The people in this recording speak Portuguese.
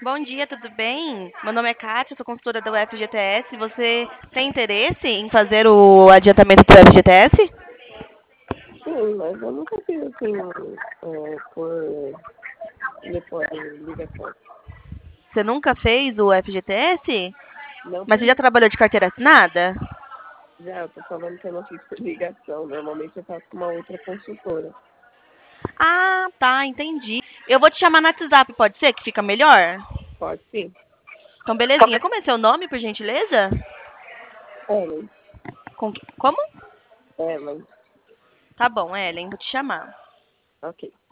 Bom dia, tudo bem? Meu nome é Kátia, sou consultora do FGTS. Você tem interesse em fazer o adiantamento do FGTS? Sim, mas eu nunca fiz assim, por ligação. Você nunca fez o FGTS? Não Mas você por já trabalhou de carteira assinada? já, eu tô falando que eu não fiz por ligação. Normalmente eu faço com uma outra consultora. Ah, tá, entendi. Eu vou te chamar no WhatsApp, pode ser? Que fica melhor? Pode sim. Então, belezinha. Como é seu nome, por gentileza? Ellen, Como? Ellen, Tá bom, Ellen, vou te chamar. ok.